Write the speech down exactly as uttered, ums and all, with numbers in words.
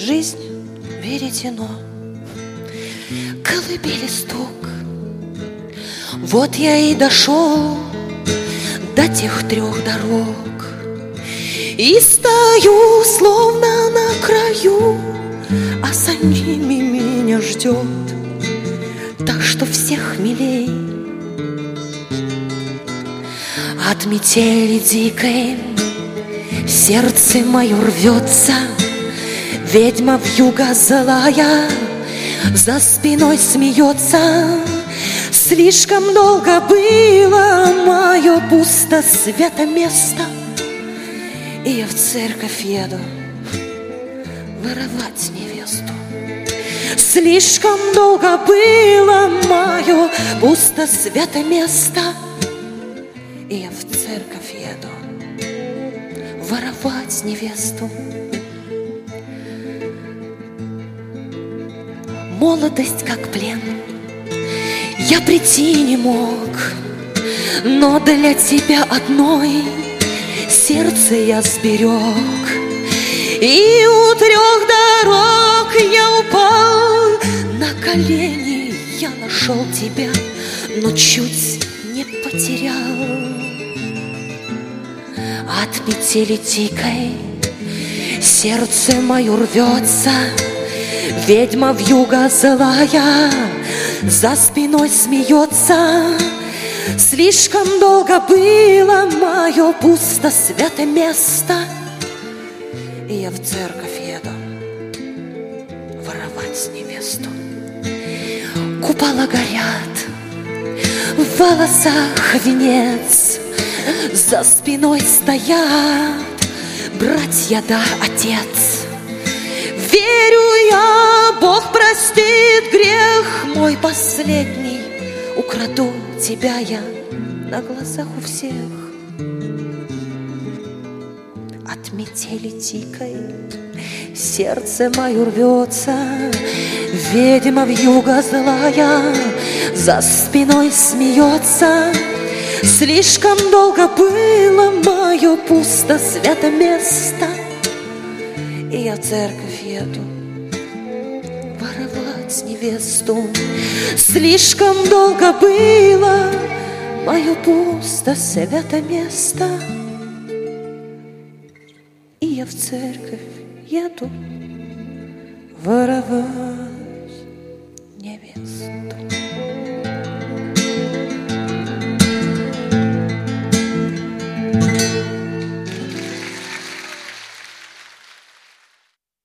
жизнь веретено, колыбели стук. Вот я и дошел до тех трех дорог и стою, словно на краю, а за ними меня ждет так, что всех милей. От метели дикой сердце мое рвется, ведьма вьюга злая за спиной смеется. Слишком долго было мое пусто свято место, и я в церковь еду воровать невесту. Слишком долго было мое пусто свято место, и я в церковь еду воровать невесту. Молодость как плен, я прийти не мог, но для тебя одной сердце я сберег. И у трех дорог я упал на колени, я нашел тебя, но чуть не потерял. От метели дикой сердце мое рвется, ведьма вьюга злая за спиной смеется. Слишком долго было мое пусто свято место, и я в церковь еду воровать невесту. Купола горят, в волосах венец, за спиной стоят братья да отец. Верю я, Бог простит грех мой последний, украду тебя я на глазах у всех. От метели дикой сердце мое рвется, ведьма вьюга злая за спиной смеется. Слишком долго было мое пусто свято место, и я в церковь еду воровать невесту. Слишком долго было мое пусто свято место, и я в церковь еду воровать невесту.